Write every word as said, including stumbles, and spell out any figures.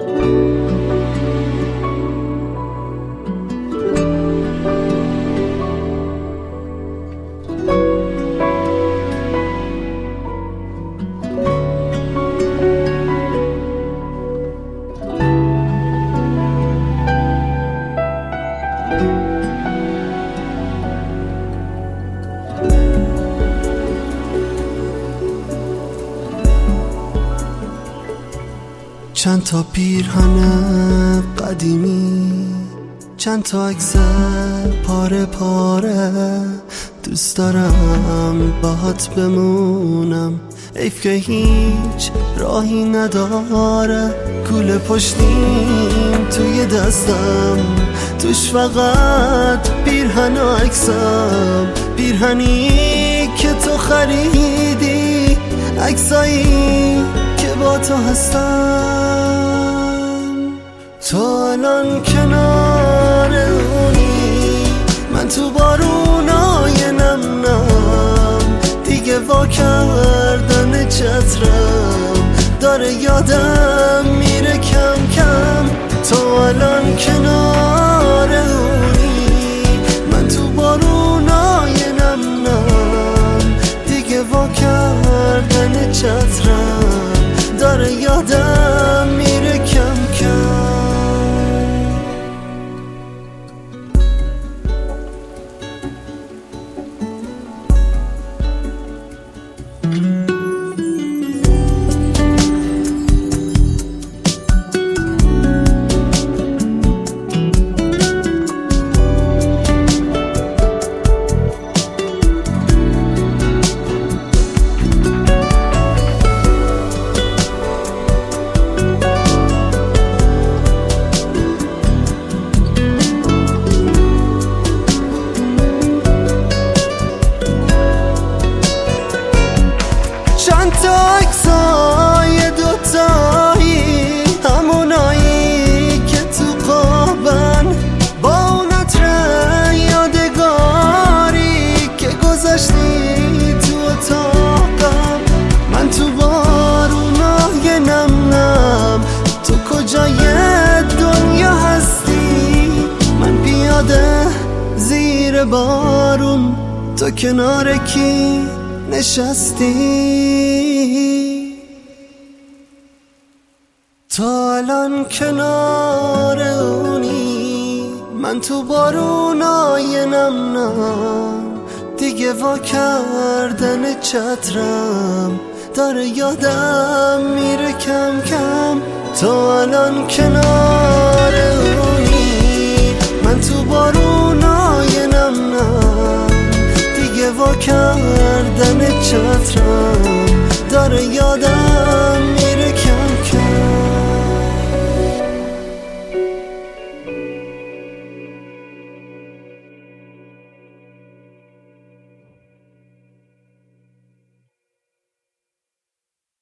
چند تا پیرهن قدیمی، چند تا عکس پاره پاره، دوست دارم باهات بمونم، حیف که هیچ راهی نداره. کوله پشتیم توی دستم، توش فقط پیرهن و عکسم، پیرهنی که تو خریدی، عکسایی که با تو هستم. تو الان کنار اونی، من تو بارونای نم نم، دیگه وا کردن چترم داره یادم میره کم کم. تو الان کنار اونی، من تو بارونای نم نم، دیگه وا کردن چترم داره یادم میره کم کم. چند تا عکسای دوتایی، همونایی که تو قابن، با اون عطر یادگاری که گذاشتی تو اتاقم. من تو بارونای نم نم، تو کجای دنیا هستی؟ من پیاده زیر بارون، تو کنار کی نشستی؟ تو الان کنار اونی، من تو بارونای نم نم، دیگه وا کردن چترم داره یادم میره کم کم. تو الان کنار اونی، من تو بارونای نم نم، دیگه وا کردن چترم داره یادم